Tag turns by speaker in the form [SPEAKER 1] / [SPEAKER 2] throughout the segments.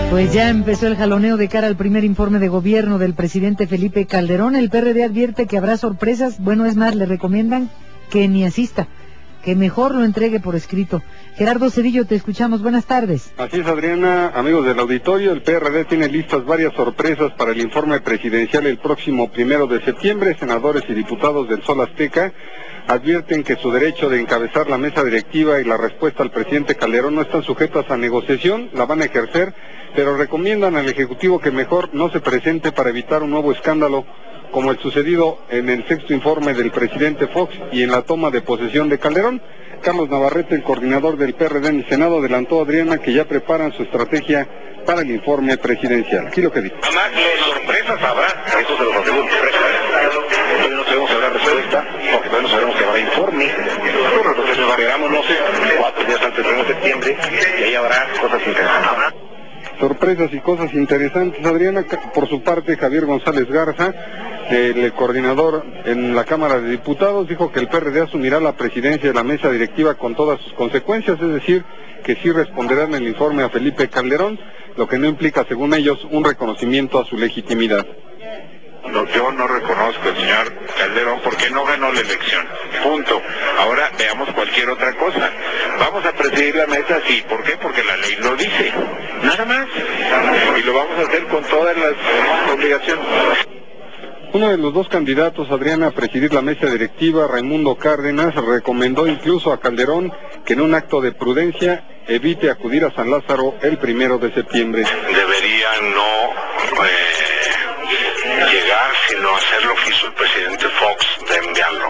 [SPEAKER 1] Pues ya empezó el jaloneo de cara al primer informe de gobierno del presidente Felipe Calderón. El PRD advierte que habrá sorpresas. Bueno, es más, le recomiendan que ni asista, que mejor lo entregue por escrito. Gerardo Cedillo, te escuchamos. Buenas tardes.
[SPEAKER 2] Así es, Adriana, amigos del auditorio, el PRD tiene listas varias sorpresas para el informe presidencial el próximo 1 de septiembre. Senadores y diputados del Sol Azteca advierten que su derecho de encabezar la mesa directiva y la respuesta al presidente Calderón no están sujetas a negociación, la van a ejercer, pero recomiendan al Ejecutivo que mejor no se presente para evitar un nuevo escándalo, como el sucedido en el sexto informe del presidente Fox y en la toma de posesión de Calderón. Carlos Navarrete, el coordinador del PRD en el Senado, adelantó, Adriana, que ya preparan su estrategia para el informe presidencial. Aquí lo que dijo.
[SPEAKER 3] Además, sorpresas habrá, eso se lo consigo todavía no sabemos si habrá respuesta, porque todavía no sabemos si habrá informe. Entonces nos agregamos, no sé, 4 días antes del 1 de septiembre, y ahí habrá cosas interesantes.
[SPEAKER 2] Sorpresas y cosas interesantes, Adriana. Por su parte, Javier González Garza, el coordinador en la Cámara de Diputados, dijo que el PRD asumirá la presidencia de la mesa directiva con todas sus consecuencias, es decir, que sí responderán el informe a Felipe Calderón, lo que no implica, según ellos, un reconocimiento a su legitimidad.
[SPEAKER 3] Yo no reconozco al señor Calderón porque no ganó la elección. Punto. Ahora veamos cualquier otra cosa. Vamos a presidir la mesa, sí. ¿Por qué? Porque la ley lo dice. Nada más. Y lo vamos a hacer con todas las obligaciones.
[SPEAKER 2] Uno de los dos candidatos, Adriana, a presidir la mesa directiva, Raimundo Cárdenas, recomendó incluso a Calderón que en un acto de prudencia evite acudir a San Lázaro el 1 de septiembre.
[SPEAKER 3] Debería no llegar, sino hacer lo que hizo el presidente Fox, de enviarlo.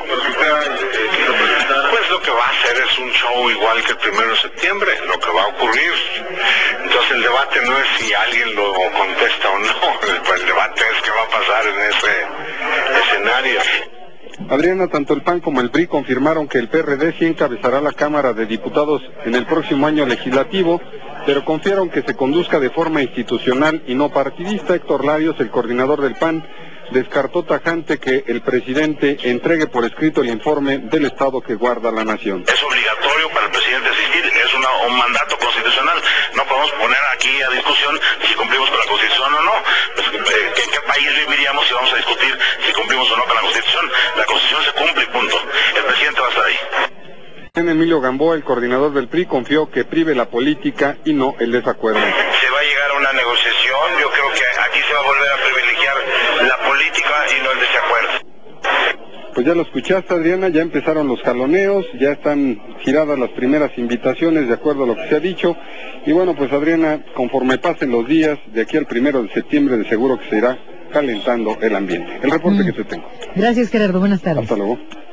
[SPEAKER 3] Pues lo que va a hacer es un show igual que el 1 de septiembre, lo que va a ocurrir. Entonces el debate no es si alguien lo contesta o no, el debate es qué va a pasar en ese escenario.
[SPEAKER 2] Adriana, tanto el PAN como el PRI confirmaron que el PRD sí encabezará la Cámara de Diputados en el próximo año legislativo, pero confiaron que se conduzca de forma institucional y no partidista. Héctor Larios, el coordinador del PAN, descartó tajante que el presidente entregue por escrito el informe del estado que guarda la nación.
[SPEAKER 3] Es obligatorio para el presidente asistir, es un mandato constitucional. No podemos poner aquí a discusión si cumplimos con la Constitución o no. ¿En qué país viviríamos si vamos a discutir si cumplimos o no con la Constitución? La Constitución se cumple y punto. El presidente va a estar ahí.
[SPEAKER 2] Emilio Gamboa, el coordinador del PRI, confió que prive la política y no el desacuerdo.
[SPEAKER 3] Se va a llegar a una negociación, yo creo que aquí se va a volver a privilegiar la política y no el desacuerdo.
[SPEAKER 2] Pues ya lo escuchaste, Adriana, ya empezaron los jaloneos, ya están giradas las primeras invitaciones de acuerdo a lo que se ha dicho. Y bueno, pues Adriana, conforme pasen los días, de aquí al 1 de septiembre de seguro que se irá calentando el ambiente. El reporte que te tengo.
[SPEAKER 1] Gracias, Gerardo. Buenas tardes.
[SPEAKER 2] Hasta luego.